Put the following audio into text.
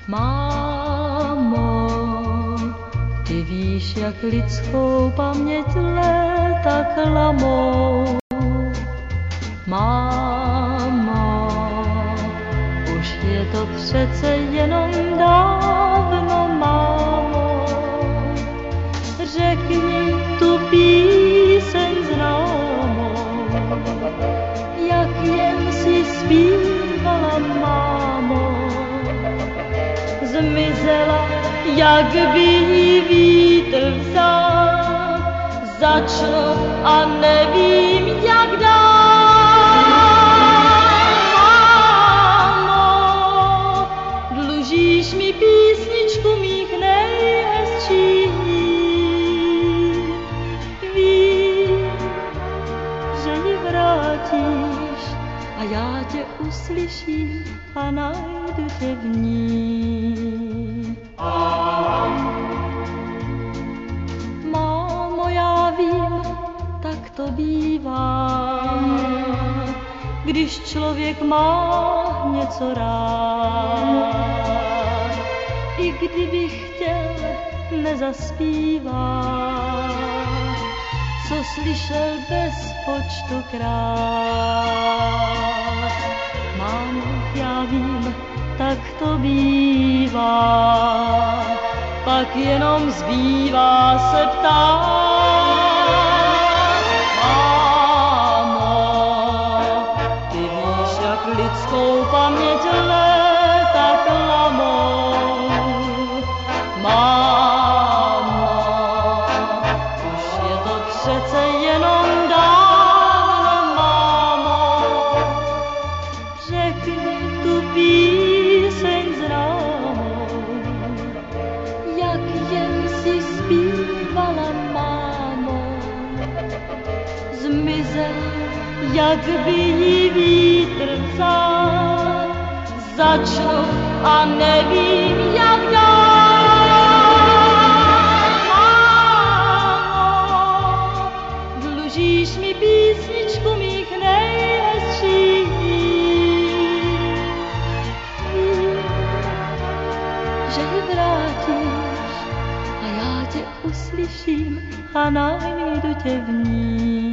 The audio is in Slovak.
Mámo, ty víš, jak lidskou paměť léta klamou. Mámo, už je to přece jenom dávno, mámo. Řekni tu píseň známou, jak jen si zpívala, mámo. Zmizela, jak by jí vítr vzal, začnu a nevím, jak dál. Mámo, dlužíš mi písničku mých nejhezčích. Vím, že ji vrátíš a já tě uslyším a najdu tě v ní. Mámo, já vím, tak to bývá, když člověk má něco rád. I kdybych chtěl, nezaspívá, co slyšel bez počtu krát. Mámo, já vím, tak to bývá, pak jenom zbývá se ptát. Mámo, ty víš, jak lidskou paměť léta klamou. Mámo, už je to přece jenom dávno, mámo. Řekni tu píseň známou, jak jen si zpívala, mámo. Zmizel, jak by jí vítr vzal, začnu a nevím, jak dál. Mámo, dlužíš mi písničku mých nejhezčích. Že ji vrátíš a já tě uslyším a najdu tě v ní.